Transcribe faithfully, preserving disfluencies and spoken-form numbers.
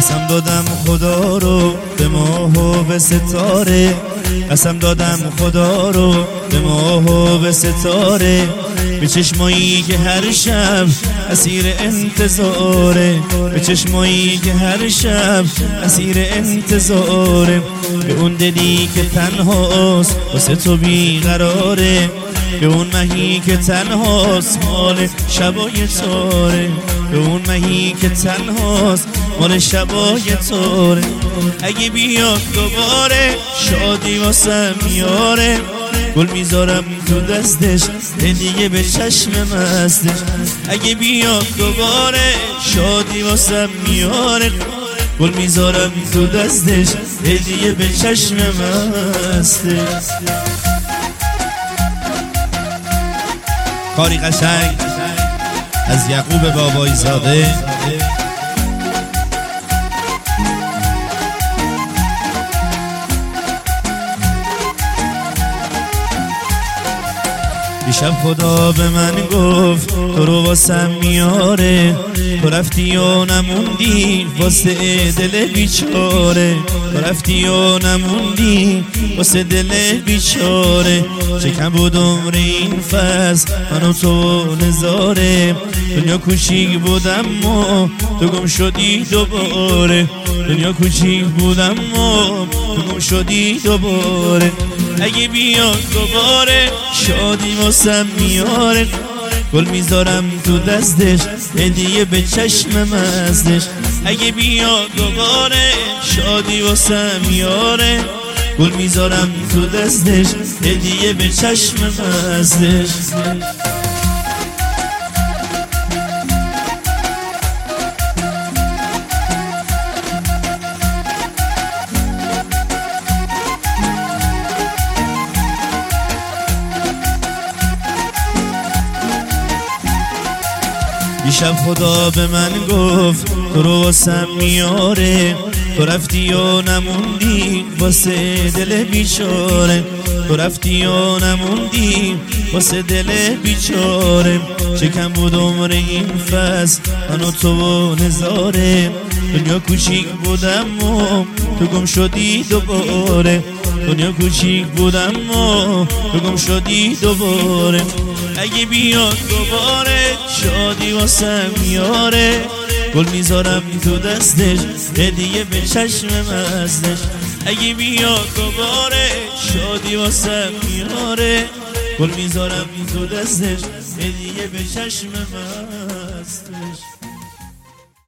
قسم دادم خدا رو به ماه و به ستاره، قسم دادم خدا رو به ماه و به ستاره، به چشمایی که هر شب اسیر انتظاره، به چشمایی که هر شب اسیر انتظاره، به اون دلی که تنهاست واسه تو بیقراره، به اون مهی که تنهاست مال شبای تاره، به اون مهی که تنهاست مال شبای تاره. اگه بیاد دوباره شادی واسم میاره، گل میذارم تو دستش هدیه به چشم مستش. اگه بیاد دوباره شادی واسم میاره، گل میذارم تو دستش هدیه به چشم مستش. کاری قشنگ از یعقوب بابایی زاده. دیشب خدا به من گفت تو رو واسم میاره، تو رفتی و نموندی واسه دل بیچاره، تو رفتی و نموندی واسه دل بیچاره. چکم بود عمر این فصل من و تو نظاره، دنیا کوچیک بودم و تو گم شدی دوباره، دنیا کوچیک بودم و تو گم شدی دوباره. اگه بیاد دوباره شادی واسم میاره، گل میذارم تو دستش هدیه به چشم مستش. اگه بیاد دوباره شادی واسم میاره، گل میذارم تو دستش هدیه به چشم مستش. دیشب خدا به من گفت تو رو واسم میاره، تو رفتی و نموندی واسه دل بیچاره، تو رفتی و نموندی واسه دل بیچاره. چکم بود عمر این فصل من و تو و نظاره، دنیا کوچیک بودم و تو گم شدی دوباره، دنیا کوچیک بودم و تو گم شدی دوباره. اگه بیاد دوباره شادی واسم میاره، گل میذارم تو دستش هدیه به چشم مستش. اگه بیاد دوباره شادی واسم میاره، گل میذارم تو دستش هدیه به چشم مستش.